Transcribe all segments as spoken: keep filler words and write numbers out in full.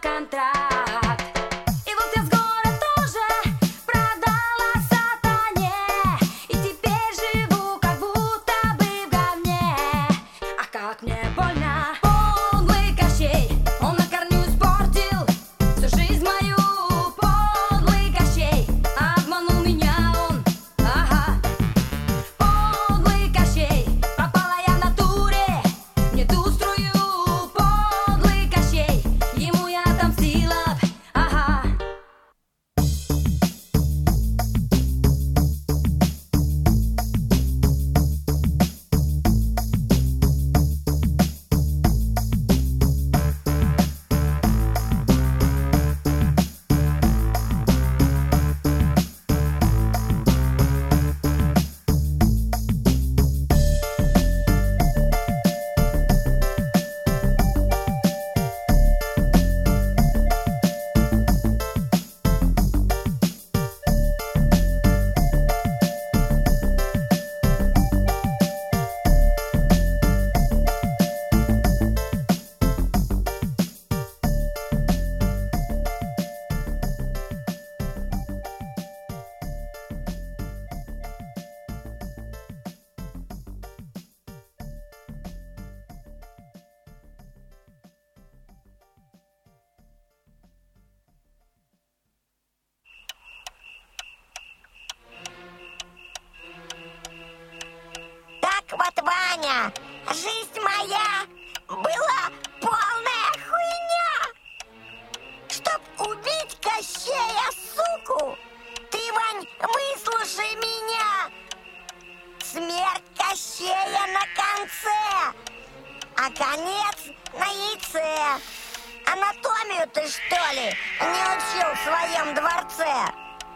контракт. И вот я с горя тоже продала сатане, и теперь живу как будто бы в говне. А как мне больно. Подлый Кощей, он на корню испортил всю жизнь мою. Подлый Кощей, обманул меня он, ага. Подлый Кощей, пропала я в натуре, не ту струю. Подлый Кощей, ему я отомстила б, ага. Так вот, Ваня, жизнь моя была полная хуйня. Чтоб убить Кощея, суку, ты, Вань, выслушай меня. Смерть Кощея на конце, а конец на яйце. Анатомию ты, что ли, не учил в своем дворце?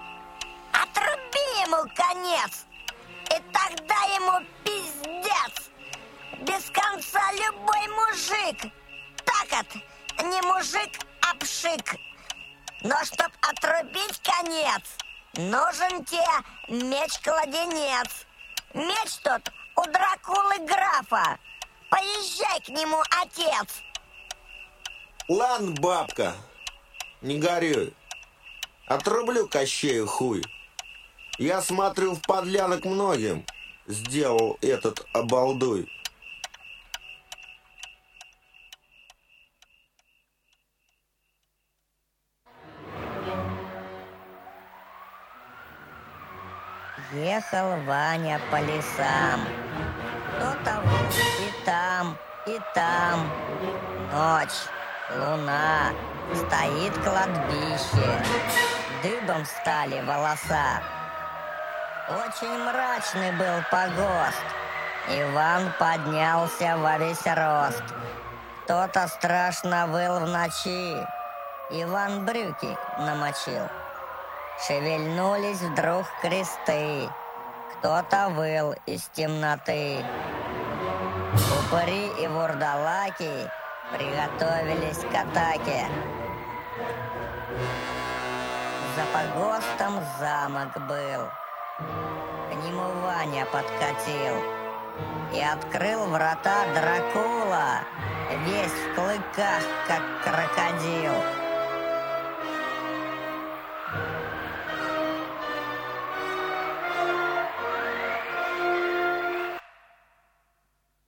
Отруби ему конец, и тогда ему пиздец. Без конца любой мужик. Так от, не мужик, а пшик. Но чтоб отрубить конец, нужен тебе меч-кладенец. Меч тот у Дракулы графа. Поезжай к нему, отец. Ладно, бабка, не горюй. Отрублю Кощею хуй. Я смотрю, в подлянок многим сделал этот обалдуй. Ехал Ваня по лесам. То того и там, и там. Ночь, луна, стоит кладбище. Дыбом стали волоса. Очень мрачный был погост. Иван поднялся во весь рост. Кто-то страшно выл в ночи. Иван брюки намочил. Шевельнулись вдруг кресты. Кто-то выл из темноты. Упыри и вурдалаки приготовились к атаке. За погостом замок был. К нему Ваня подкатил и открыл врата Дракула, весь в клыках, как крокодил.